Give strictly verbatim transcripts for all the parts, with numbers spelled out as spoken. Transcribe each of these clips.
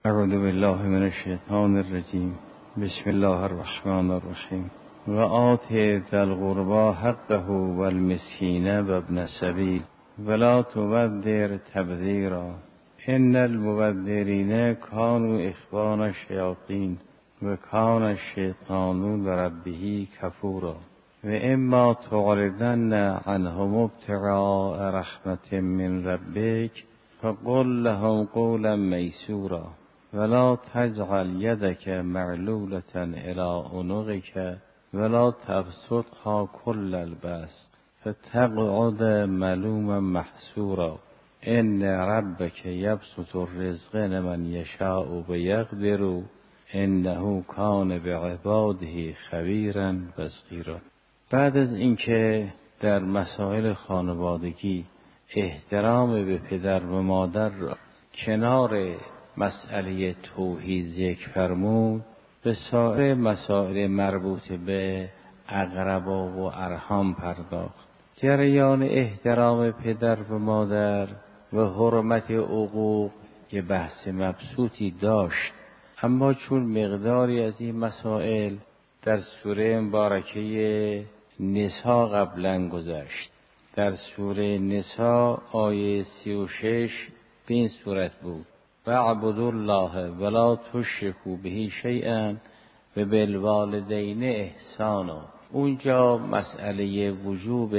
اعوذ بالله من الشیطان الرجیم. بسم الله الرحمن الرحیم. و آت ذی القربى حقه والمسکین و ابن السبیل ولا تبذر تبذیرا ان المبذرین کانوا اخوان الشیاطین و کان الشیطان لربه کفورا و اما تعرضن عنهم ابتغاء رحمة من ربک فقل لهم قولا میسورا ولا تجعل یدک مغلولة الی عنقک ولا تبسطها کل البسط فتقعد ملوما محسورا ان ربک یبسط الرزق لمن یشاء ویقدر انه کان بعباده خبیرا بصیرا. بعد از اینکه در مسائل خانوادگی احترام به پدر و مادر را کنار مسئله توحید ذکر فرمود، به سایر مسائل مربوط به اقربا و ارحام پرداخت. جریان احترام پدر و مادر و حرمت حقوق یه بحث مبسوطی داشت، اما چون مقداری از این مسائل در سوره مبارکه نساء قبلا گذشت، در سوره نساء آیه سی و شش به این صورت بود: و اعبدوا الله ولا تشرکوا به شیئا و بالوالدین احسانا. اونجا مسئله وجوب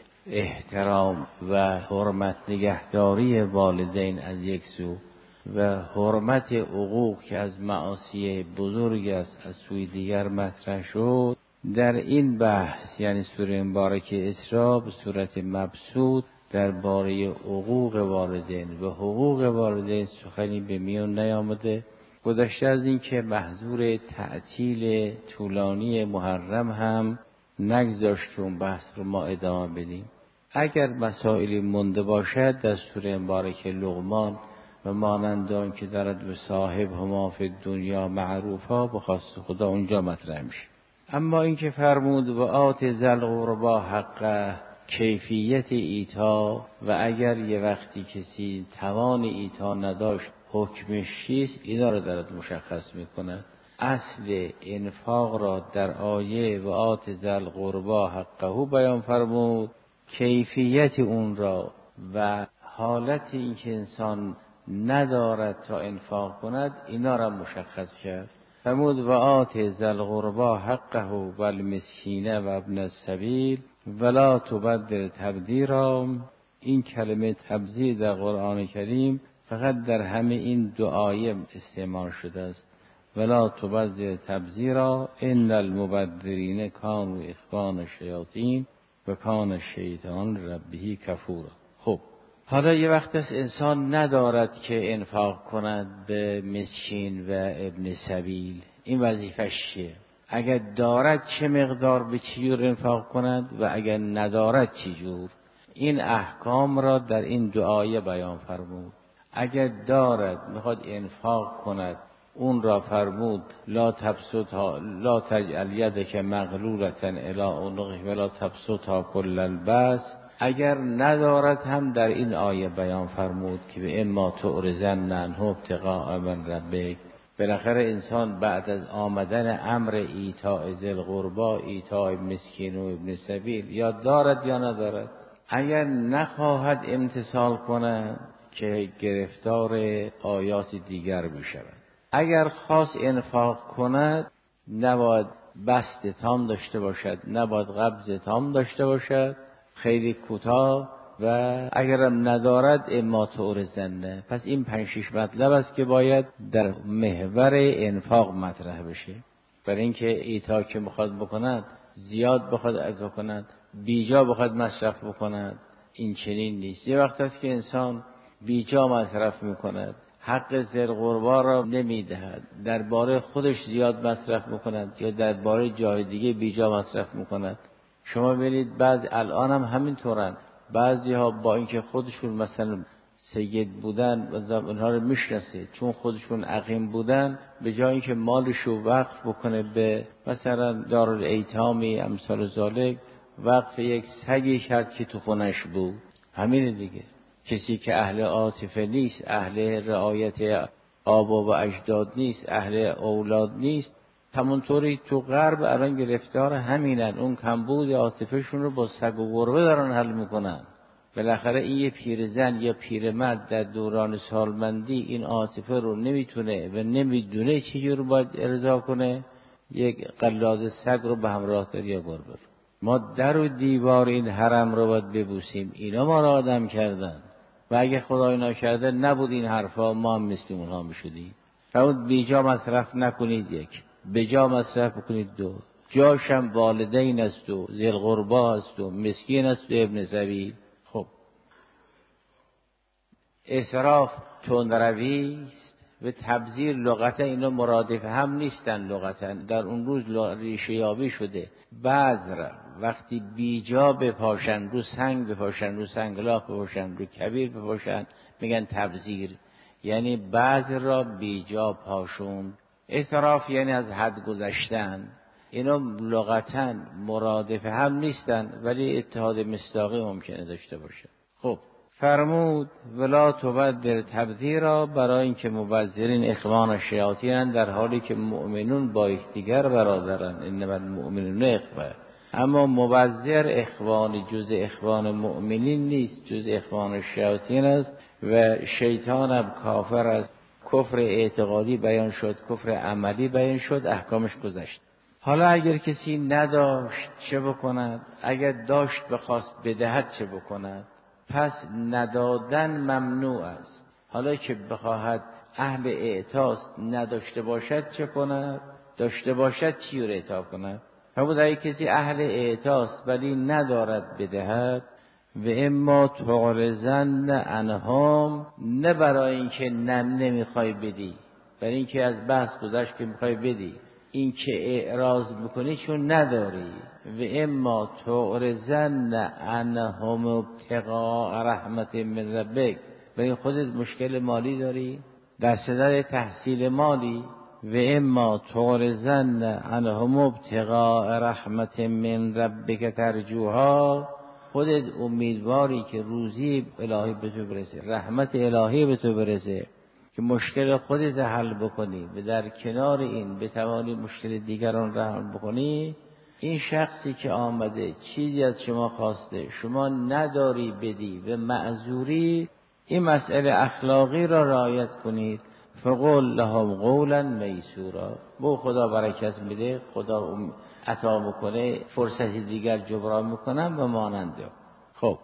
احترام و حرمت نگهداری والدین از یک سو و حرمت حقوق که از معاصی بزرگ است از سوی دیگر مطرح شد. در این بحث یعنی سوره مبارکه اسراء به صورت مبسوط درباره حقوق والدین و حقوق والدین سخنی به میان نیامده. گذشته از این که محظور تعطیل طولانی محرم هم نگذاشتیم بحث رو ما ادامه بدیم. اگر مسائلی مونده باشد در سوره مبارکه لقمان و مانند آن که دارد به صاحب هما فی دنیا معروفا به خواست خدا اونجا مطرح میشه. اما این که فرمود و آت ذی القربی حقه، کیفیت ایتا و اگر یه وقتی کسی توان ایتا نداشت حکمش چیست، اینا رو دارد مشخص میکنه. اصل انفاق را در آیه و آت ذی القربی حقه بیان فرمود، کیفیت اون را و حالت این که انسان ندارد تا انفاق کند اینا را مشخص کرد. فرمود و آت ذی القربی حقه والمسکین و ابن السبیل ولا تبذر تبذیرا. این کلمه تبذیر در قرآن کریم فقط در همه این دو آیه استعمال شده است. ولا تبذر تبذیرا ان المبذرین کانوا اخوان الشیاطین و کان الشیطان لربه کفورا. خب حالا یه وقت است انسان ندارد که انفاق کند به مسکین و ابن سبیل، این وظیفش چیه؟ اگر دارد چه مقدار به چی جور انفاق کند و اگر ندارد چی جور؟ این احکام را در این دو آیه بیان فرمود. اگر دارد میخواد انفاق کند اون را فرمود لا تبسطها لا تجعل یدک مغلولة الی عنقک ولا تبسطها کل البسط. اگر ندارد هم در این آیه بیان فرمود که به اما تعرضن عنه ابتغاء من ربک. بالاخره انسان بعد از آمدن امر ایتاء ذی القربی، ایتاء مسکین و ابن سبیل، یا دارد یا ندارد. اگر نخواهد امتثال کند که گرفتار آیات دیگر بشود. اگر خواست انفاق کند نباید بسط تام داشته باشد، نباید قبض تام داشته باشد، خیلی کوتاه، و اگرم ندارد اما تعرضن. پس این پنج شش مطلب است که باید در محور انفاق مطرح بشه. برای اینکه ایتا که بخواد بکند زیاد بخواد عطا کند، بیجا بخواد مصرف بکند، این چنین نیست. یه وقت است که انسان بیجا مصرف میکند، حق ذی القربی را نمیدهد، درباره خودش زیاد مصرف میکند یا درباره جای دیگه بیجا مصرف میکند. شما ببینید بعض الان هم همینطورن، بعضی ها با اینکه خودشون مثلا سید بودن و اونها رو میشناسه، چون خودشون عقیم بودن، به جای اینکه مالشو وقف بکنه به مثلا دارالایتامی امثال ذالک، وقف یک سگی کرد که تو خونش بود. همین دیگه. کسی که اهل عاطفه نیست، اهل رعایت آبا و اجداد نیست، اهل اولاد نیست. همونطوری تو غرب الان گرفتار همینن، اون کمبود عاطفه‌شون رو با سگ و گربه دارن حل میکنن. بالاخره این یه پیرزن یا پیرمرد در دوران سالمندی این عاطفه رو نمیتونه و نمیدونه چجور باید ارضا کنه، یک قلاده سگ رو به همراه داره یا گربه رو. ما در و دیوار این حرم رو باید ببوسیم، اینا ما رو آدم کردن و اگه خدای نکرده نبود این حرفا، ما هم مثل اونها میشدیم. فرمود بیجا مصرف نکنید، یک بجا مصرف بکنید، دو جاشم والدین است و ذی القربا است و مسکین است و ابن سبیل. خب اسراف تندروی است و تبذیر لغتا اینا مرادف هم نیستن. لغتا در اون روز ریشه یابی شده. بذر وقتی بیجا بپاشن، رو سنگ بپاشن، رو سنگلاخ بپاشن، رو کبیر بپاشن، میگن تبذیر، یعنی بذر را بیجا پاشون. اسراف یعنی از حد گذشتن. اینا لغتا مرادف هم نیستن ولی اتحاد مصداقی ممکنه داشته باشه. خب فرمود ولا تبذر تبذیرا، برای اینکه مبذرین اخوان شیاطین در حالی که مؤمنون با یکدیگر برادرن، انما المؤمنون اخوه. اما مبذر اخوان جز اخوان مؤمنین نیست، جز اخوان شیاطین است و شیطان هم کافر است. کفر اعتقادی بیان شد، کفر عملی بیان شد، احکامش گذشت. حالا اگر کسی نداشت چه بکند؟ اگر داشت بخواست بدهد چه بکند؟ پس ندادن ممنوع است. حالا که بخواهد اهل اعطاست نداشته باشد چه کند؟ داشته باشد چی رو اعطا کند؟ فرمود اگر کسی اهل اعطاست ولی ندارد بدهد، و اما تعرضن عنهم، نه برای اینکه نم نمیخوای بدی، برای اینکه از بحث گذشت که میخوای بدی، این که اعراض میکنی چون نداری. و اما تعرضن عنهم ابتغاء رحمت من ربک، برای خودت مشکل مالی داری، در صدد تحصیل مالی. و اما تعرضن عنهم ابتغاء رحمت من ربک ترجوها، خودت امیدواری که روزی الهی به تو برسه، رحمت الهی به تو برسه که مشکل خودت حل بکنی و در کنار این بتوانی مشکل دیگران را حل بکنی. این شخصی که آمده چیزی از شما خواسته، شما نداری بدی و معذوری، این مسئله اخلاقی را رعایت کنید. فقل لهم قولا میسورا، بو خدا برکت میده، خدا عطا میکنه، فرصت دیگر جبران میکنم و ماننده. خب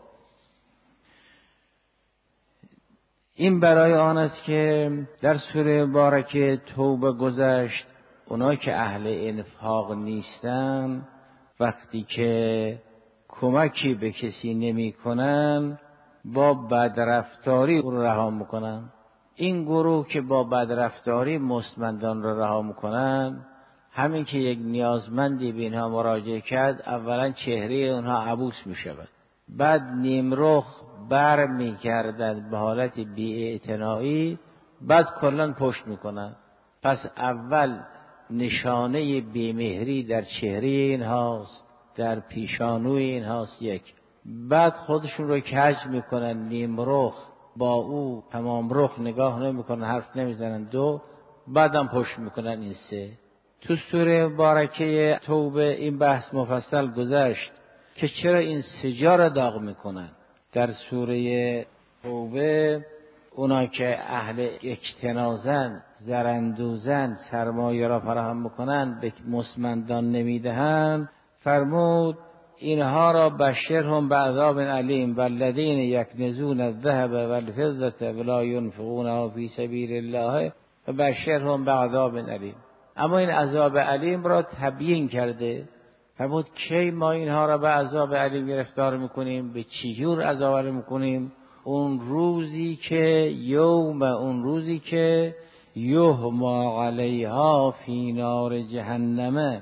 این برای آن است که در سوره مبارکه توبه گذشت. اونا که اهل انفاق نیستن، وقتی که کمکی به کسی نمی کنن با بدرفتاری او رو رها میکنن. این گروه که با بدرفتاری مستمندان رو رها میکنن، همین که یک نیازمندی به اینها مراجعه کرد، اولا چهره اونها عبوس می شود، بعد نیمرخ بر می کردن به حالت بی‌اعتنایی، بعد کلن پشت می کنن. پس اول نشانه بیمهری در چهره اینهاست، در پیشانوی اینهاست، یک. بعد خودشون رو کج می کنن، نیمرخ با او تمام رخ نگاه نمی کنن، حرف نمی زنن، دو. بعدم پشت می کنن، این سه. تو سوره مبارکه توبه این بحث مفصل گذشت که چرا این سجا را داغ میکنن. در سوره توبه اونا که اهل اکتنازن، زرندوزن، سرمایه را فراهم میکنن، به مستمندان نمیدهن، فرمود اینها را بشرهم بعذاب علیم والذین یکنزون الذهب والفضة ولا ينفقونها فی سبیل الله فبشرهم بعذاب علیم. اما این عذاب علیم را تبیین کرده. فرمود کی ما اینها را به عذاب علیم گرفتار میکنیم؟ به چی جور عذاب علیم میکنیم؟ اون روزی که یوم اون روزی که یهما علیها فی نار جهنم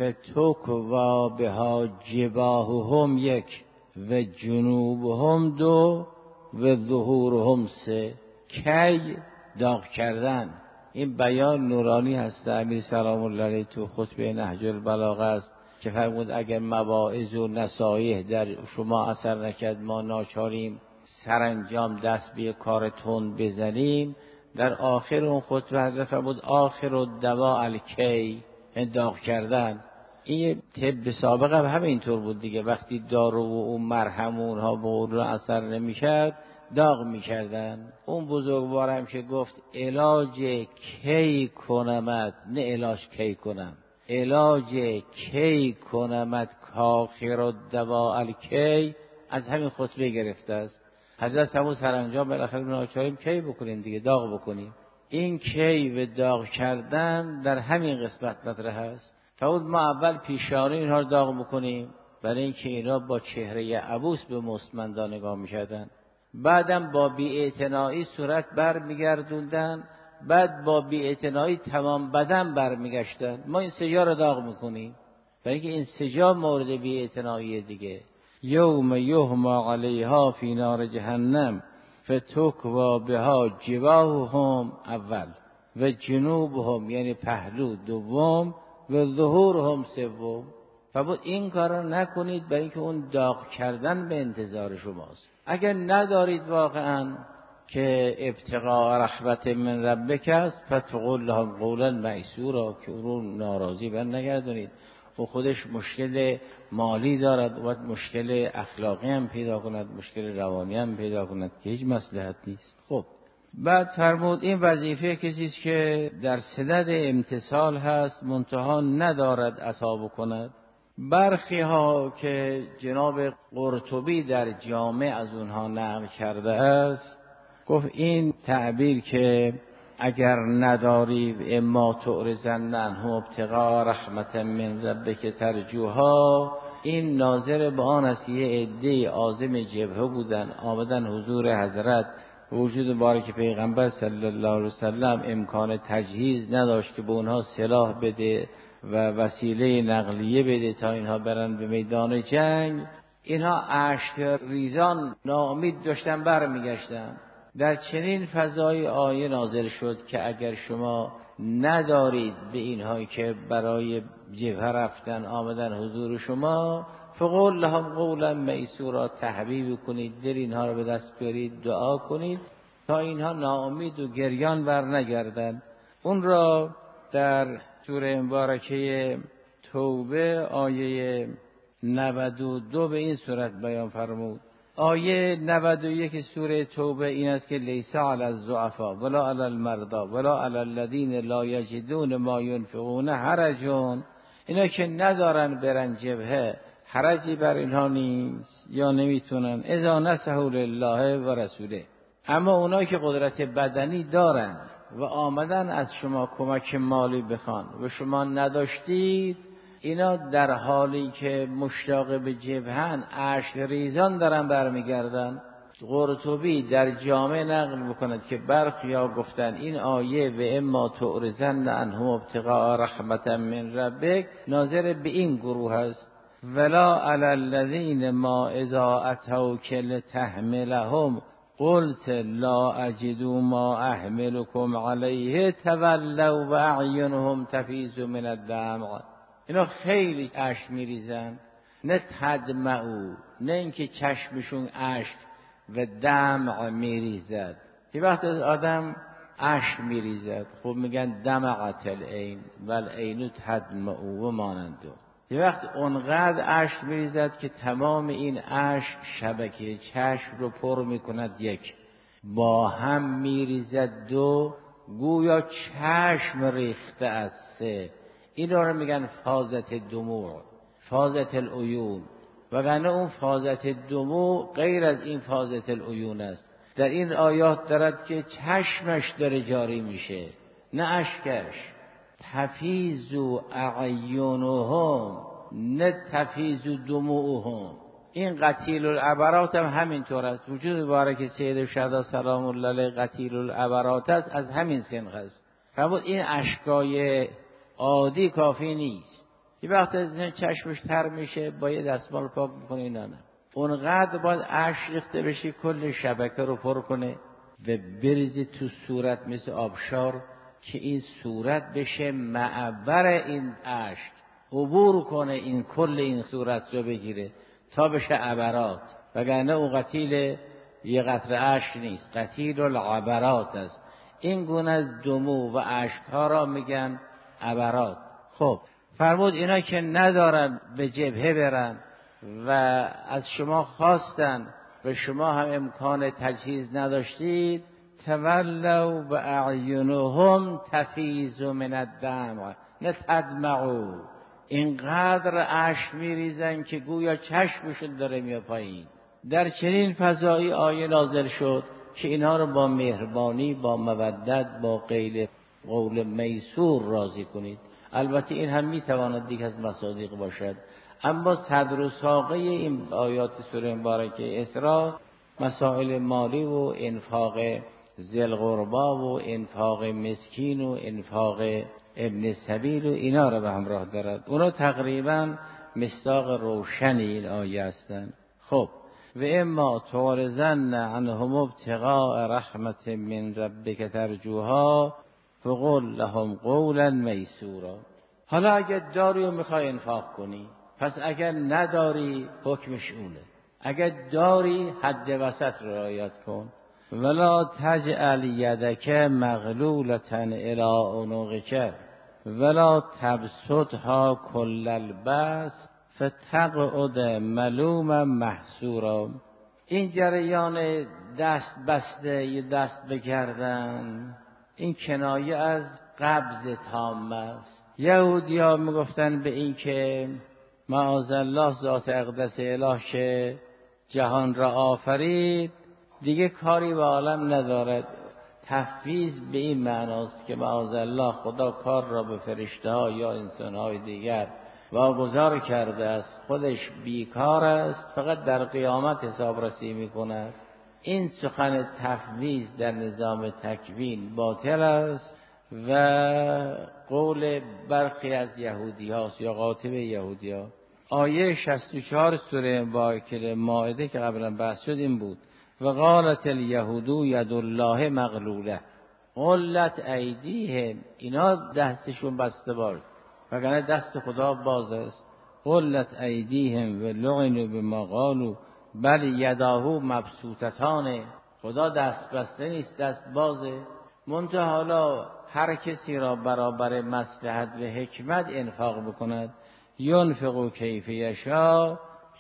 فتکوا بها جباههم، یک، و جنوبهم، دو، و ظهورهم، سه. کی داغ کردن. این بیان نورانی هست. امیر سلام الله علیه تو خطبه نهج البلاغه است که فرمود اگر مواعظ و نصایح در شما اثر نکرد، ما ناچاریم سرانجام دست به کار تند بزنیم در آخر اون خطبه حضرت فرمود آخر الدواء الکی، داغ کردن. این طب سابق هم همینطور بود دیگه، وقتی دارو و اون مرهم اونها به اون اثر نمیشد داغ میکردن. اون بزرگوار هم که گفت علاج کی کنمت، نه علاج کی کنم، علاج کی کنمت کاخر الدواء الکی، از همین خطبه گرفته است. حضرت فرمود سرانجام بالاخره ناچاریم کی بکنیم دیگه، داغ بکنیم. این کی و داغ کردن در همین قسمت مطرح است. فرمود ما اول پیشانی اینها رو داغ بکنیم، برای اینکه اینا با چهره عبوس به مستمندان نگاه می‌کردن، بعدم با بی‌اعتنایی صورت بر میگردوندن، بعد با بی‌اعتنایی تمام بدن بر میگشتن. ما این سجا رو داغ میکنیم برای اینکه این سجا مورد بی‌اعتنایی دیگه. یوم یهما علیها فی نار جهنم فتکوا بها جباههم اول و جنوبهم، یعنی پهلو دوم، و ظهورهم سوم. فرمود این کار را نکنید برای اینکه اون داغ کردن به انتظار شماست. اگر ندارید واقعا که ابتغاء رحمت من ربک است فتقول لهم قولا میسورا، که او رو ناراضی بر نگردونید. او خودش مشکل مالی دارد و مشکل اخلاقی هم پیدا کند، مشکل روانی هم پیدا کند که هیچ مصلحت نیست. خب بعد فرمود این وظیفه کسی است که در صدد امتثال هست منتها ندارد عطا بکند. برخی ها که جناب قرطبی در جامع از اونها نقل کرده است، گفت این تعبیر که اگر نداری اما تعرضن عنه ابتغاء رحمت من ربک ترجوها، این ناظر به آن است یه عده عازم جبهه بودن، آمدن حضور حضرت، وجود بارک پیغمبر صلی الله علیه وسلم امکان تجهیز نداشت که به اونها سلاح بده و وسیله نقلیه بده تا اینها برن به میدان جنگ. اینها اشک ریزان ناامید داشتن برمیگشتن. در چنین فضای آیه نازل شد که اگر شما ندارید به اینهایی که برای جبهه رفتن آمدن حضور شما، فقول لهم قولا میسورا، تحبیب کنید، دل اینها رو به دست بیارید، دعا کنید تا اینها ناامید و گریان بر نگردن. اون را در سوره مبارکه توبه آیه نود و دو به این صورت بیان فرمود. آیه نود و یک سوره توبه این است که لیس علی الضعفاء ولا علی المرضى ولا علی الذین لا یجدون ما ينفقون حرج. اینا که ندارن برن جبهه حرجی بر اینها نیست یا نمیتونن، اذا نصحوا لله و رسوله. اما اونایی که قدرت بدنی دارن و آمدن از شما کمک مالی بخوان و شما نداشتید، اینا در حالی که مشتاق به جبهن اشک ریزان دارن برمیگردن. قرطبی در جامع نقل میکند که برخیا گفتن این آیه و اما تعرضن عنهم ابتغاء رحمت من ربک ناظر به این گروه است. ولا علی الذین ما اذا اتوک لتحملهم قلت لا اجد ما احملكم علیه تولوا و اعینهم تفیض من الدمع. اینا خیلی اشک میریزن، نه تدمعو، نه اینکه چشمشون اشک و دمع میریزد. یه وقت از آدم اشک میریزد، خب میگن دمعت العین والعین تدمعو و مانندو. یه وقت اونقدر اشک میریزد که تمام این اشک شبکه چشم رو پر میکند، یک با هم میریزد، دو گویا چشم ریخته از، سه این رو میگن فازت دموع، فازت العیون. وگرنه اون فازت دموع غیر از این فازت العیون است. در این آیات دارد که چشمش داره جاری میشه نه اشکش. تفیض اعینهم نه تفیض دموعهم. این قتیل العبرات هم همینطور است. وجود مبارک سید الشهدا سلام الله علیه قتیل العبرات است، از همین سنخ است. فرمود این اشکای عادی کافی نیست. یه وقت از چشمش تر میشه باید دستمال پاک بکنه، اینا نه. اونقدر باید اشک ریخته بشه کل شبکه رو پر کنه و بریزه تو صورت مثل آبشار که این صورت بشه معبر این اشک، عبور کنه این کل این صورت رو بگیره تا بشه عبرات. وگرنه اون قتیل یه قطره اشک نیست، قتیل العبرات است. این گونه از دموع و اشک‌ها را میگن عبرات. خب فرمود اینا که ندارن به جبهه برن و از شما خواستن و شما هم امکان تجهیز نداشتید، تولوا و اعینهم تفیض من الدمع نه تدمعوا، اینقدر اشک میریزن که گویا چشمشون داره میاد پایین. در چنین فضایی آیه نازل شد که اینها رو با مهربانی، با مودت، با قیل قول میسور راضی کنید. البته این هم میتواند دیگه از مصادیق باشد، اما صدر و ساقه این آیات سوره مبارکه اسراء مسائل مالی و انفاق ذی القربا و انفاق مسکین و انفاق ابن سبیل و اینا را به همراه دارد. اونا تقریبا مصداق روشن این آیه هستند. خب و اما تعرضن عنهم ابتغاء رحمت من ربک ترجوها فقل لهم قولا میسورا. حالا اگر داری و میخوای انفاق کنی، پس اگر نداری حکمش اونه. اگر داری حد وسط رو رعایت کن. ولا تجعل یدک مغلولة الی عنقک ولا تبسطها کل البسط فتقعد ملوما محسورا. این جریان دست بسته یا دست بکردن این کنایه از قبض تام است. یهودی ها میگفتن به این که معاذالله ذات اقدس اله که جهان را آفرید دیگه کاری به عالم ندارد. تفویض به این معناست که معاذالله خدا کار را به فرشته ها یا انسان های دیگر واگذار کرده است، خودش بیکار است، فقط در قیامت حسابرسی میکند. این سخن تفویض در نظام تکوین باطل است و قول برخی از یهودی هاست یا قاطب یهودی ها. آیه شصت و چهار سوره مبارکه مائده که قبلا بحث شد این بود و قالت الیهود ید الله مغلوله غلت ایدیهم. اینا دستشون بسته باد وگرنه دست خدا باز است. غلت ایدیهم و لعنوا بما قالوا بل یداه مبسوطتان. خدا دست بسته نیست، دست بازه. منتها حالا هر کسی را برابر مصلحت و حکمت انفاق بکند. ینفق کیف یشاء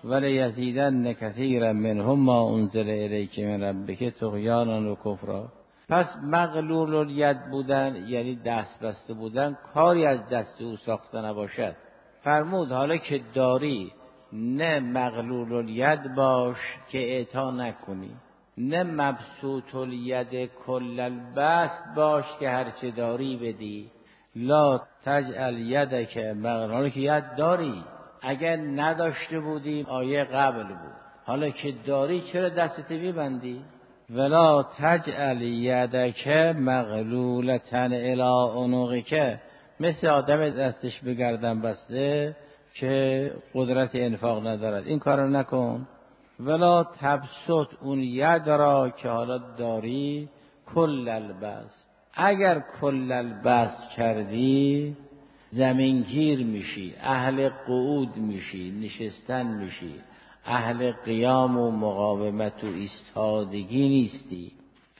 ولیزیدن کثیرا منهم ما انزل الیک من ربک طغیانا و کفرا. پس مغلول الید بودن یعنی دست بسته بودن کاری از دست او ساخته نباشد. فرمود حالا که داری نه مغلول الید باش که اعطا نکنی، نه مبسوط الید کل البسط باش که هرچه داری بدی. لا تجعل یدک مغلوله که ید داری. اگر نداشته بودیم آیه قبل بود، حالا که داری چرا دستت میبندی؟ ولا تجعل یدک مغلولة الی عنقک، مثل آدم دستش به گردن بسته که قدرت انفاق ندارد، این کارو نکن. ولا تبسط اون ید را که حالا داری کل البسط. اگر کل البسط کردی زمینگیر میشی، اهل قعود میشی، نشستن میشی، اهل قیام و مقاومت و ایستادگی نیستی.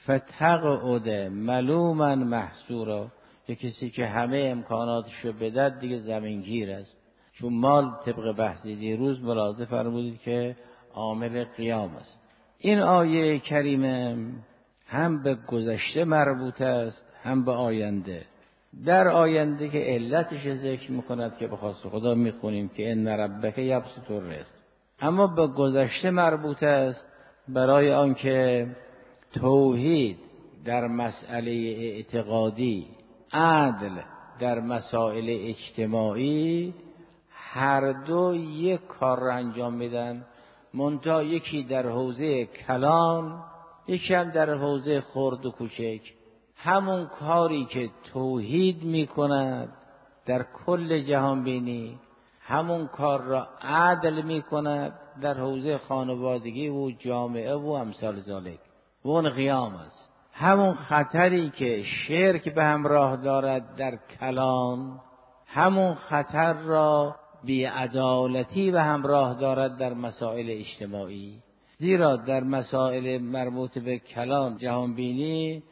فتقعد ملوما محسورا، یه کسی که همه امکاناتشو بدد دیگه زمینگیر است. چون مال طبق بحثی دیروز ملاحظه فرمودید که عامل قیام است. این آیه کریمه هم به گذشته مربوط است هم به آینده. در آینده که علتش ذکر میکند که به خواست خدا میخونیم که ان ربک یبسط الرزق، اما به گذشته مربوط است برای آنکه توحید در مسئله اعتقادی، عدل در مسائل اجتماعی، هر دو یک کار را انجام میدن، منتها یکی در حوزه کلان، یکی هم در حوزه خرد و کوچک. همون کاری که توحید میکند در کل جهان بینی، همون کار را عدل میکند در حوزه خانوادگی و جامعه و امثال ذالک و اون قیام است. همون خطری که شرک به همراه دارد در کلان، همون خطر را بی‌عدالتی به همراه دارد در مسائل اجتماعی. زیرا در مسائل مربوط به کلان جهان بینی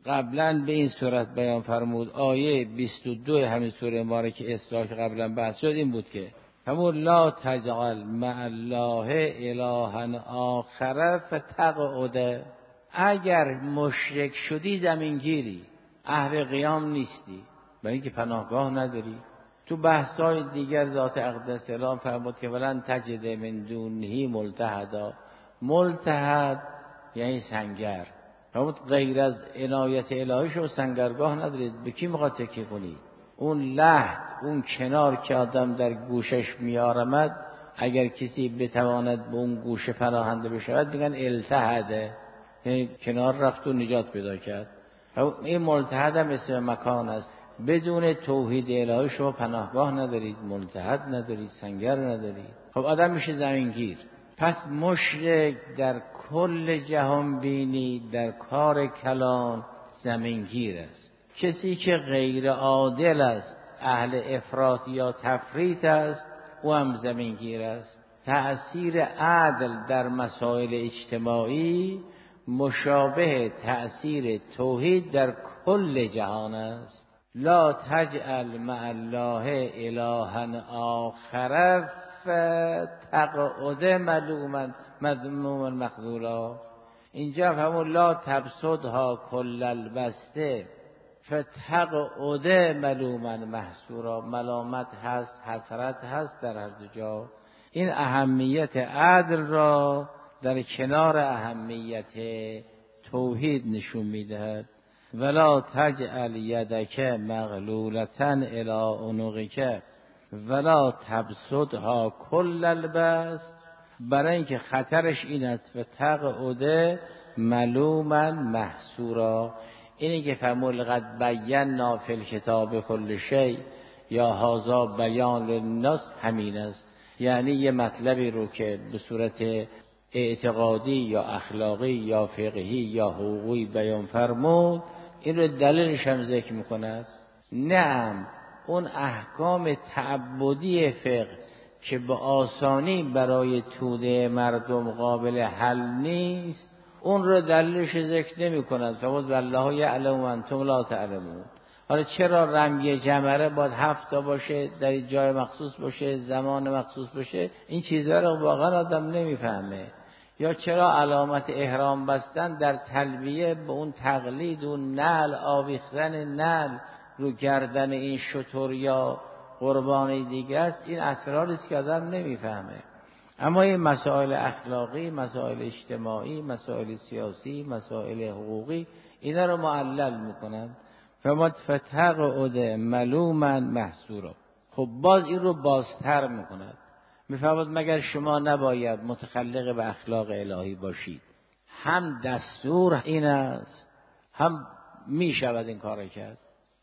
قبلا به این صورت بیان فرمود. آیه بیست و دو همین سوره مبارکه اسراء که قبلا بحث شد این بود که همون لا تجعل مع الله الها آخر فتقعد، اگر مشرک شدی زمینگیری، اهل قیام نیستی، برای اینکه پناهگاه نداری. تو بحث‌های دیگر ذات اقدس سلام فرمود که ولن تجد من دونه ملتحدا، ملتحد یعنی سنگر. فرمود غیر از عنایت الهی شما سنگرگاه ندارید، به کی میخواد تکیه کنید؟ اون لحد، اون کنار که آدم در گوشش میارمد، اگر کسی بتواند به اون گوشه پناهنده بشود میگن التحده، یعنی کنار رفت و نجات پیدا کرد. این ملتحد هم اسم مکان است. بدون توحید الهی شما پناهگاه ندارید، ملتحد ندارید، سنگر ندارید. خب آدم میشه زمینگیر. پس مشرک در کل جهان بینی در کار کلان زمینگیر است. کسی که غیر عادل است، اهل افراط یا تفریط است، او هم زمینگیر است. تأثیر عدل در مسائل اجتماعی مشابه تأثیر توحید در کل جهان است. لا تجعل مع الله الها آخر فتقعد ملوما مذموما مخذولا. اینجا همون لا تبسطها کل البسطه فتقعد ملوما محسورا، ملامت هست، حسرت هست در هر دو جا. این اهمیت عدل را در کنار اهمیت توحید نشون میدهد. ولا تجعل یدک مغلولة الی عنقک ولا تبسطها کل البسط، برای اینکه خطرش این است فتقعد ملوما محسورا. اینی که فرمود لقد بینا فی الکتاب کل شیء یا هذا بیان للناس، همین است. یعنی یه مطلبی رو که به صورت اعتقادی یا اخلاقی یا فقهی یا حقوقی بیان فرمود، این رو دلیلش هم ذکر میکند. نعم اون احکام تعبدی فقه که به آسانی برای توده مردم قابل حل نیست، اون رو دلیلش ذکر نمی کند. فرمود والله یعلم و انتم لا تعلمون. حالا چرا رمی جمره باید هفت تا باشه، در جای مخصوص باشه، زمان مخصوص باشه؟ این چیزها رو واقعا آدم نمیفهمه. یا چرا علامت احرام بستن در تلبیه به اون تقلید و نعل آویختن نعل رو گردن این شتر یا قربانی دیگه است؟ این اسراری است که آدم نمیفهمه. اما این مسائل اخلاقی، مسائل اجتماعی، مسائل سیاسی، مسائل حقوقی، اینا رو معلل میکنن. فرمود فتقعد ملوما محسورا. خب باز این رو بازتر میکند. میفرماد مگر شما نباید متخلق به اخلاق الهی باشید؟ هم دستور این است، هم میشود این کار کرد.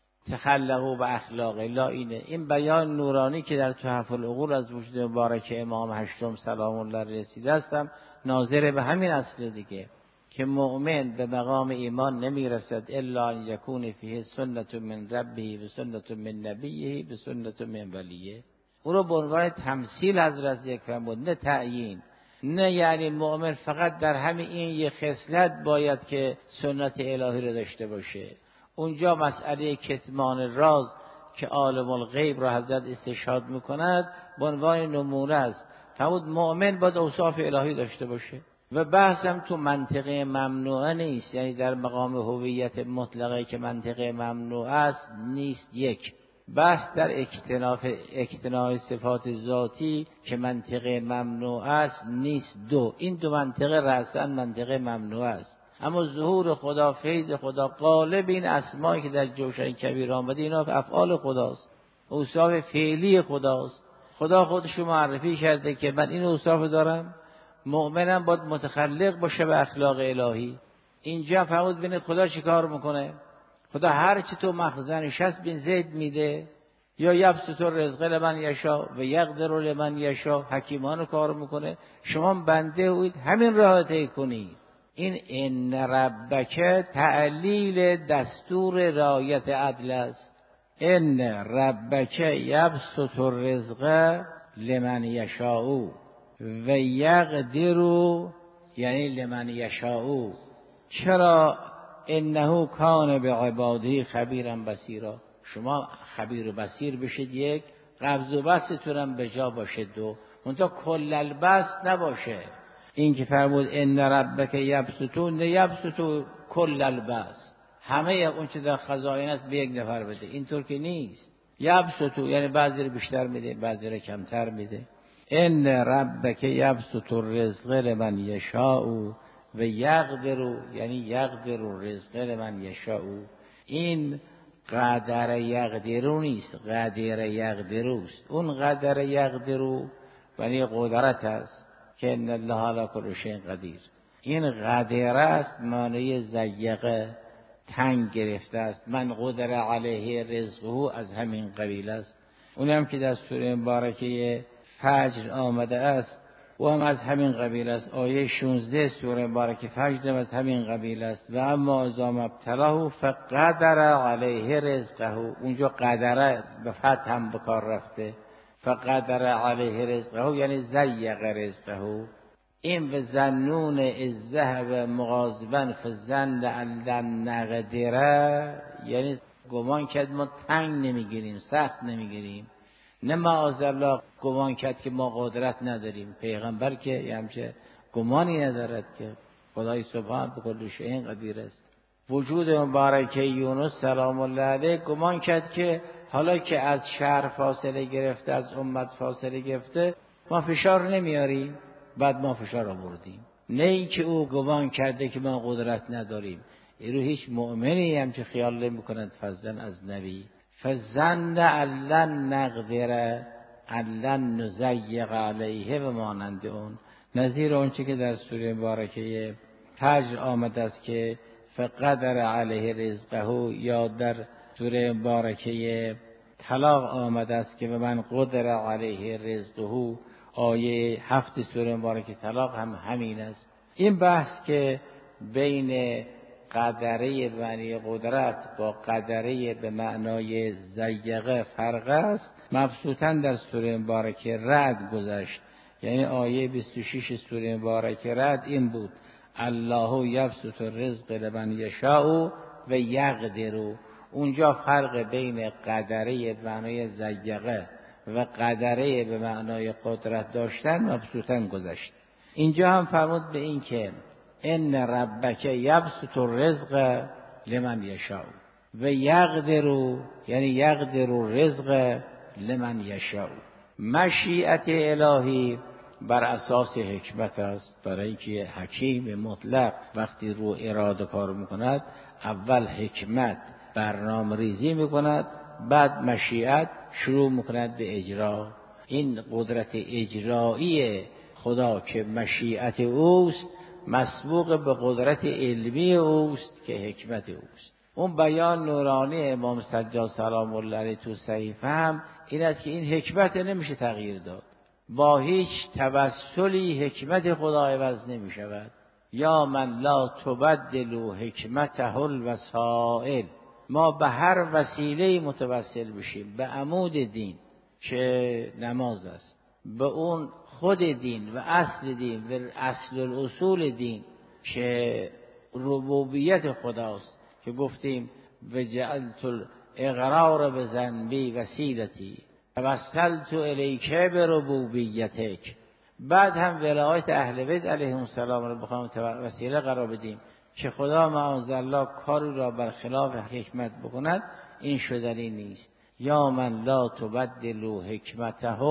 تخلقوا به اخلاق الله اینه. این بیان نورانی که در تحف العقول از وجود مبارک امام هشتم سلام الله رسیده استم، ناظر به همین اصل دیگه، که مؤمن به مقام ایمان نمیرسد الا ان یکون فیه سنت من ربه و سنت من نبیه و سنت من ولیه. او رو به عنوان تمثیل حضرت یک فرمود، نه تعیین. نه یعنی مؤمن فقط در همین این یک خصلت باید که سنت الهی رو داشته باشه. اونجا مسئله کتمان راز که عالم الغیب را حضرت استشهاد میکند به عنوان نمونه است. فرمود مؤمن باید اوصاف الهی داشته باشه. و بحثم تو منطقه ممنوعه نیست، یعنی در مقام هویت مطلقه که منطقه ممنوع است نیست. یک بحث در اکتناف اکتناف صفات ذاتی که منطقه ممنوع است نیست. دو این دو منطقه رأساً منطقه ممنوع است. اما ظهور خدا، فیض خدا، غالب این اسمایی که در جوشن کبیر آمده اینا افعال خداست، اوصاف فعلی خداست. خدا خودش معرفی کرده که من این اوصاف دارم. مؤمنم باید متخلق باشه به اخلاق الهی. اینجا فرمود ببینید خدا چی کار میکنه. خدا هر چی تو مخزنش هست بین زید میده، یا یبسط الرزق لمن یشاء و یقدر لمن یشاء. حکیمانو کار میکنه. شما بنده اوید همین راه طی کنید. این ان ربک تعلیل دستور رعایت عدل است. ان ربک یبسط الرزق لمن یشاء و یقدر یعنی لمن یشاء. چرا انه کان بعباده خبیرا بصیرا. شما خبیر و بصیر بشید یک، قبض و بسطتونم به جا باشه دو، اونتا کل البسط نباشه. این که فرمود ان ربک یبسطون یبسطو کل البسط، همه اون چه در خزائن است به یک نفر بده، اینطور که نیست. یبسطو یعنی بعضی رو بیشتر میده بعضی رو کمتر میده. ان ربک یبسط الرزق لمن یشاء و یقدر، یعنی یقدر الرزق لمن یشاء. این قدر یقدرو نیست، قدر یقدروست. اون قدر یقدرو یعنی قدرت است که ان الله علی کل شیء قدیر. این قدر است معنی ضیقه، تنگ گرفته است. من قدر علیه رزقه از همین قبیل است. اونم که در سوره مبارکه فجر آمده است و هم از همین قبیل است. آیه شانزده سوره مبارکه فجر هم از همین قبیل است. و اما اذا ابتلاه فقدر علیه رزقه، اونجا قدره به فتح هم به کار رفته. فقدر علیه رزقه یعنی ضیق رزقه. این به ظنون الذهب مغاضبا فظن ان لن نقدر، یعنی گمان کرد ما تنگ نمیگیریم سخت نمیگیریم. نه معاذالله گمان کرد که ما قدرت نداریم. پیغمبر که همچه گمانی ندارد که خدای سبحان به کل شیء قدیر است. وجود مبارکه یونس سلام الله علیه گمان کرد که حالا که از شهر فاصله گرفته از امت فاصله گرفته ما فشار نمیاریم، بعد ما فشار آوردیم. نه این که او گمان کرده که ما قدرت نداریم. این رو هیچ مؤمنی هم که خیال نمی کند فضلا از نبی. فظن ان لن نقدر ان لن نضیق علیه و مانند اون، نظیر اون چه که در سوره مبارکه فجر آمده است که فقدر علیه رزقه، یا در سوره مبارکه طلاق آمده است که من قدر علیه رزقه. آیه هفت سوره مبارکه طلاق هم همین است. این بحث که بین قدره به معنی قدرت با قدره به معنای ضیقه فرق است، مبسوطاً در سوره مبارکه رعد گذشت. یعنی آیه بیست و شش سوره مبارکه رعد این بود الله یبسط الرزق لمن یشاء و یقدر. اونجا فرق بین قدره به معنای ضیقه و قدره به معنای قدرت داشتن مبسوطاً گذشت. اینجا هم فرمود به این که ان ربک یبسط الرزق لمن یشاء و یقدر، یعنی یقدر الرزق لمن یشاء. مشیت الهی بر اساس حکمت است، برای اینکه حکیم مطلق وقتی رو اراده کار میکند اول حکمت برنامه ریزی میکند، بعد مشیت شروع میکند به اجرا. این قدرت اجرایی خدا که مشیت اوست مسبوق به قدرت علمی اوست که حکمت اوست. اون بیان نورانی امام سجاد سلام الله علیه تو صحیفه هم این است که این حکمت نمیشه تغییر داد، با هیچ توسلی حکمت خدا عوض نمی شود. یا من لا تبدل حکمته الوسائل، ما به هر وسیله متوسل بشیم به عمود دین که نماز است، به اون خود دین و اصل دین و اصل الاصول دین که ربوبیت خداست، که گفتیم وجعلت الاقرار بذنبی وسیلتی توسلت الیک بربوبیتک. بعد هم ولایت اهل بیت علیهم السلام رو بخوام وسیله قرار بدیم که خدا معاذ الله کاری را برخلاف حکمت بکند، این شدنی نیست. یا من لا تبدل حکمته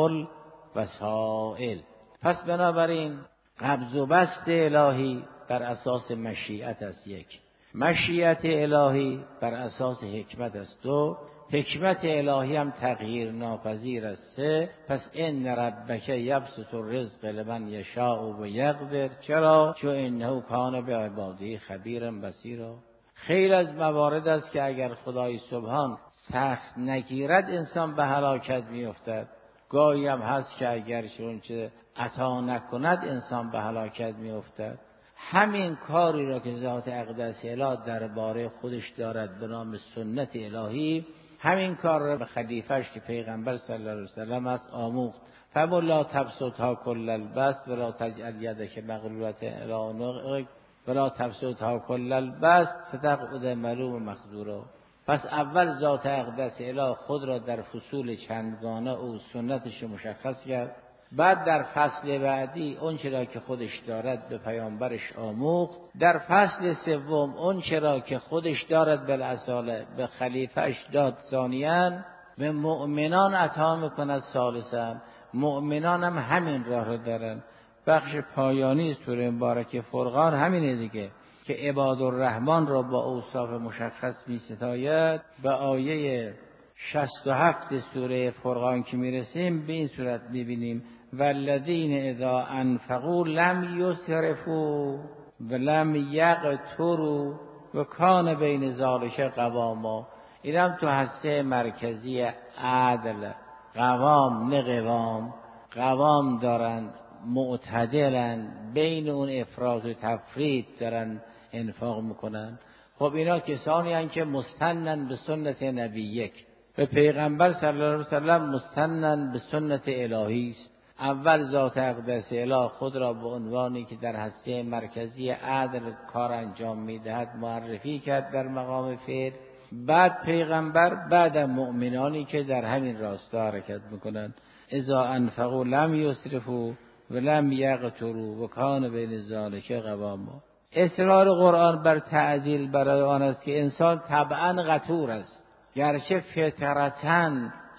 الوسائل. پس بنابراین قبض و بسط الهی بر اساس مشیت است یک، مشیت الهی بر اساس حکمت است دو، حکمت الهی هم تغییر ناپذیر است سه. پس ان ربک یبسط الرزق لمن یشاء و یقدر. چرا؟ چون انه کان بعباده خبیرا بصیرا. خیلی از موارد است که اگر خدای سبحان سخت نگیرد انسان به هلاکت میافتد. گاهی هم هست که اگر چون چه عطا نکند انسان به هلاکت میافتد. همین کاری را که ذات اقدس الهی درباره خودش دارد به نام سنت الهی، همین کار را به خلیفه‌اش که پیغمبر صلی الله علیه و سلم است آموخت. فَمَا لا تبسطها کل البسط ولا تجعل یدک مغلولة الی عنقک ولا تبسطها کل البسط فتقعد ملوم مخذورا. پس اول ذات اقدس اله خود را در فصول چندگانه او سنتش مشخص کرد، بعد در فصل بعدی اون چرا که خودش دارد به پیامبرش آموخت، در فصل سوم اون چرا که خودش دارد بالاصاله به خلیفهش داد، ثانیاً به مؤمنان عطا میکند، ثالثاً مؤمنان هم همین راه رو دارن. بخش پایانی سوره مبارکه فرقان همینه دیگه که عباد الرحمن را با اوصاف مشخص می ستاید. به آیه شصت و هفت سوره فرقان که میرسیم به این صورت میبینیم والذین اذا انفقوا لم یسرفوا ولم یقتروا و کان بین ذالک قواما. اینم تو هسته مرکزی عدل، قوام نه قوام، قوام دارن، معتدلن، بین اون افراط و تفرید دارن انفاق میکنن. خب اینا کسانی هستند که مستنن به سنت نبی یک، به پیغمبر صلی الله علیه و سلم مستنن به سنت الهی است. اول ذات اقدس اله خود را به عنوانی که در هسته مرکزی عدل کار انجام میدهد معرفی کرد در مقام فعل، بعد پیغمبر، بعد مؤمنانی که در همین راستا حرکت میکنند. اذا انفقوا لم یسرفوا ولم یقتروا و کان بین ذالک قواما. اصرار قرآن بر تعدیل برای آن است که انسان طبعا قتور است، گرچه فطرتاً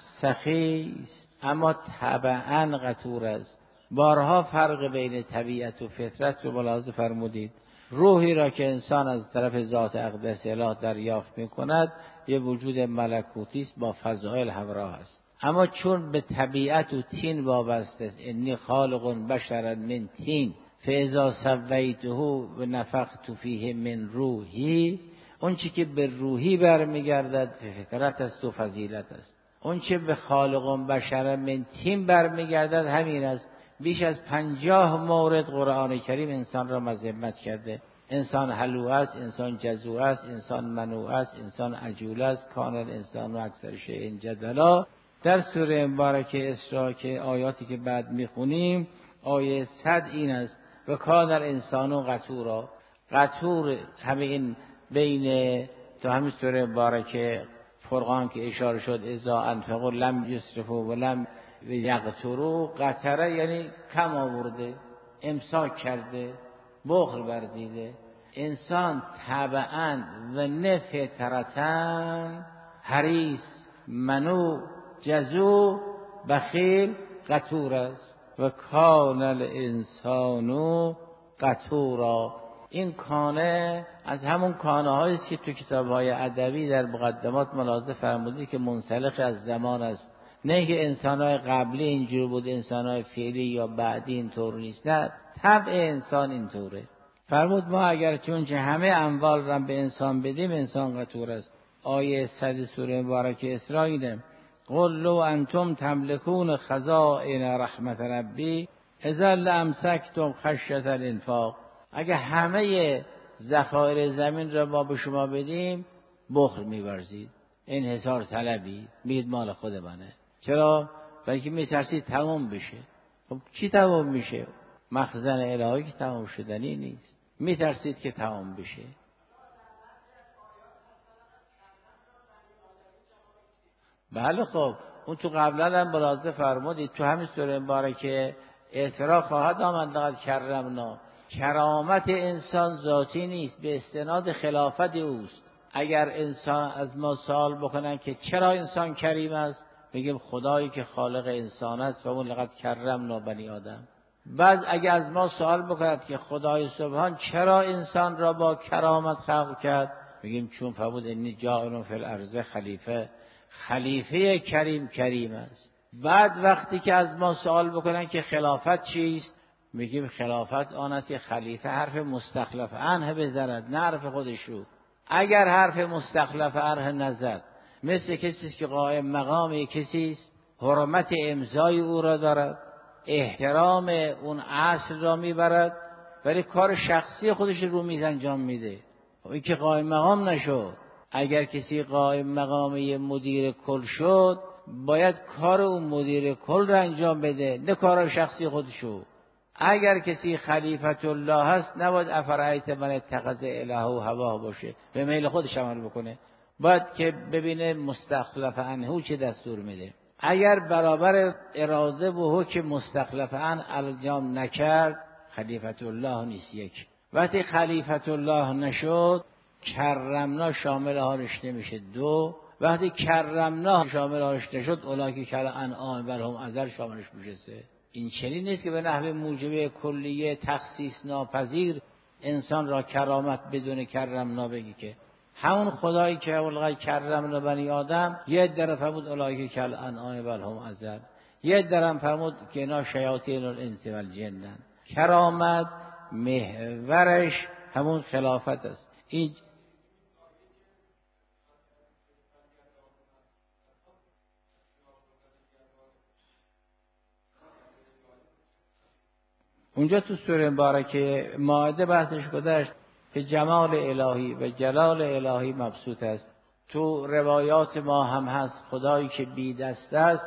سخی است اما طبعا قتور است. بارها فرق بین طبیعت و فطرت رو ملاحظه فرمودید. روحی را که انسان از طرف ذات اقدس اله دریافت می‌کند یه وجود ملکوتی است با فضائل همراه است، اما چون به طبیعت و تین وابسته است، انی خالق بشرا من تین فاذا سویته و نفخت فیه من روحی، اون چی که به روحی برمیگردد فطرت است و فضیلت است. اون چی به خالق بشرا من تین برمیگردد همین است. بیش از پنجاه مورد قرآن کریم انسان را مذمت کرده. انسان حلو است، انسان جزوع است، انسان منوع است، انسان عجول است، کان الانسان و اکثر شیء جدلا. در سوره مبارکه اسراء که آیاتی که بعد میخونیم آیه صد این است و کان الانسان قتورا. قتور همین بین تو همین سوره مبارکه فرقان که اشاره شد اذا انفقوا لم یسرفوا ولم یقتروا، قتره یعنی کم آورده، امساک کرده، بخل ورزیده. انسان طبعاً و نه فطرتاً حریص، منوع، جزوع، بخیل، قتور است. و کان الانسان قتورا. این کانه از همون کانه هایی است که تو کتاب های ادبی در مقدمات ملاحظه فرمودید که منسلخ از زمان است، نه که انسان های قبلی اینجور بود، انسان های فعلی یا بعدی اینطور نیست، نه، طبع انسان اینطوره. فرمود ما اگر چون که همه اموال را به انسان بدیم انسان قتور است. آیه صد سوره مبارکه اسراء اینه قل لو انتم تملكون خزائن رحمت ربی اذا لامسکتم خشیة الانفاق. اگه همه ذخایر زمین را ما به شما بدیم بخل می‌ورزید، انحصار طلبی، میگید مال خود منه. چرا؟ بلکه می‌ترسید تمام بشه. خب چی تمام میشه؟ مخزن الهی که تمام شدنی نیست، می‌ترسید که تمام بشه. بله خب اون تو قبلا هم ملاحظه فرمودید تو همین سوره مبارکه اسراء خواهد آمد لقد کرمنا. کرامت انسان ذاتی نیست، به استناد خلافت اوست. اگر انسان از ما سوال بکنن که چرا انسان کریم است، بگیم خدایی که خالق انسان است و اون لقد کرمنا بنی آدم. بعد اگر از ما سوال بکنند که خدای سبحان چرا انسان را با کرامت خلق کرد، بگیم چون فرمود انی جاعل فی الارض خلیفه، خلیفه کریم کریم است. بعد وقتی که از ما سوال بکنن که خلافت چیست، میگیم خلافت آن است که خلیفه حرف مستخلف عنه بزند، نه حرف خودش رو. اگر حرف مستخلف عنه نزد، مثل کسی که قائم مقام کسی است، حرمت امضای او را دارد، احترام اون اصل را میبرد، ولی کار شخصی خودش رو میز انجام میده، این که قائم مقام نشد. اگر کسی قائم مقام یه مدیر کل شد، باید کار اون مدیر کل را انجام بده، نه کار شخصی خودشو. اگر کسی خلیفت الله هست نباید افرایت من اتخذ الهه و هواه باشه، به میل خودش عمل بکنه، باید که ببینه مستخلف عنه چه دستور میده. اگر برابر اراده و حکم مستخلف عنه انجام نکرد خلیفت الله نیست. یک وقتی خلیفت الله نشد کرمنا شامل حالش نمیشه. دو وقتی کرمنا شامل حالش نشد اولئک کالانعام بل هم اضل شاملش میشه. سه این چنین نیست که به نحو موجبه کلیه تخصیص ناپذیر انسان را کرامت بدون کرمنا بگی که همون خدایی که اولغای کرمنا بنی آدم یه در فرمود اولئک کالانعام بل هم اضل، یه درم فرمود که اینا شیاطین الانس و الجن. کرامت محورش همون خلافت است. این اونجا تو سوره مبارکه مائده بحثش گذشت که جمال الهی و جلال الهی مبسوط است. تو روایات ما هم هست خدایی که بی دست است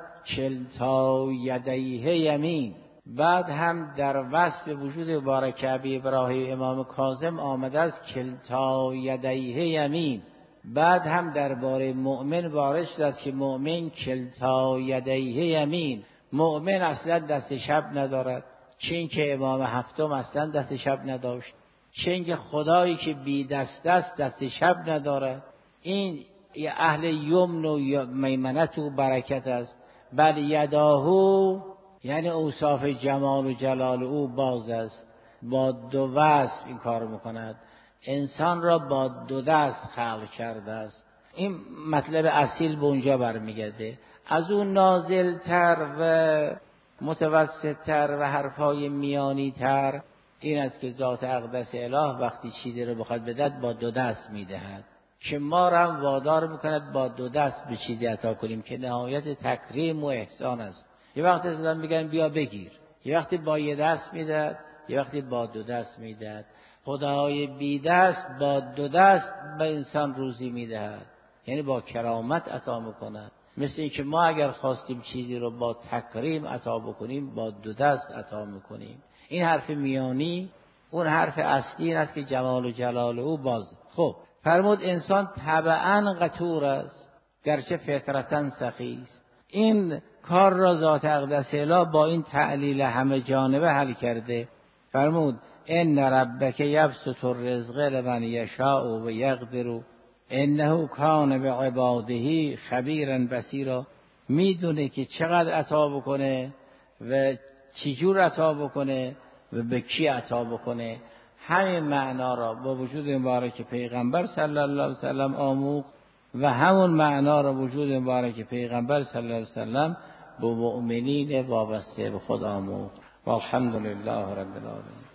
کلتا یدیه یمین. بعد هم در وصف وجود مبارک ابی ابراهیم امام کاظم آمده است کلتا یدیه یمین. بعد هم درباره مؤمن وارد شده است که مؤمن کلتا یدیه یمین. مؤمن اصلا دست شب ندارد، چون که امام هفتم اصلا دست شب نداشت، چون که خدایی که بی دست است دست شب ندارد. این اهل یمن و میمنت و برکت است. بل یداهو یعنی اوصاف جمال و جلال او باز است، با دو وصف این کار میکند. انسان را با دو دست خلق کرده است. این مطلب اصیل به اونجا برمیگرده. از اون نازلتر و متوسطتر و حرفای میانی تر این است که ذات اقدس اله وقتی چیزی رو بخواد بدهد با دو دست میدهد، که ما را هم وادار میکند با دو دست به چیزی عطا کنیم که نهایت تکریم و احسان است. یه وقتی اصلا میگن بیا بگیر، یه وقتی با یه دست میدهد، یه وقتی با دو دست میدهد. خدای بی دست با دو دست به انسان روزی میدهد، یعنی با کرامت عطا میکند. مثل این که ما اگر خواستیم چیزی رو با تکریم عطا بکنیم با دو دست عطا میکنیم. این حرف میانی. اون حرف اصلی این است که جمال و جلال او باز. خب فرمود انسان طبعاً قطور است گرچه فطرتاً سخی است. این کار را ذات اقدس اله با این تعلیل همه جانبه حل کرده. فرمود ان ربک یبسط الرزق لمن یشاء و یقدر انه کان بعباده خبیرا بصیرا. میدونه که چقدر عطا بکنه و چجور عطا بکنه و به کی عطا بکنه. همین معنا را با وجود مبارک پیغمبر صلی الله علیه و سلم آموخت و همون معنا را وجود مبارک پیغمبر صلی الله علیه و سلم به مؤمنین وابسته به خود آموخت. والحمد لله رب العالمین.